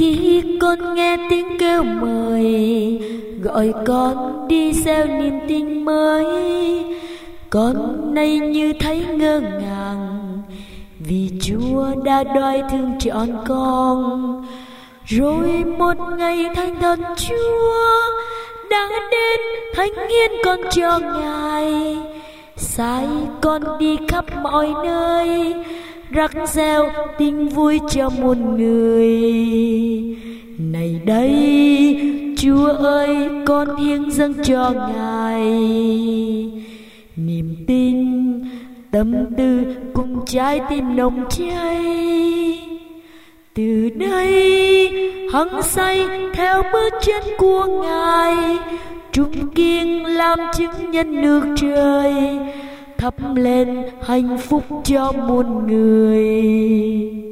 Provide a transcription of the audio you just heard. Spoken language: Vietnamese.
Khi con nghe tiếng kêu mời gọi con đi gieo niềm tin mới, con nay như thấy ngơ ngàng vì Chúa đã đoái thương trọn con. Rồi một ngày Thánh Thần Chúa đã đến thánh hiến con cho Ngài, sai con đi khắp mọi nơi rắc gieo tin vui cho muôn người. Này đây Chúa ơi, con hiến dâng cho Ngài niềm tin, tâm tư cùng trái tim nồng cháy. Từ đây hăng say theo bước chân của Ngài, trung kiên làm chứng nhân nước trời, thắp lên hạnh phúc cho muôn người.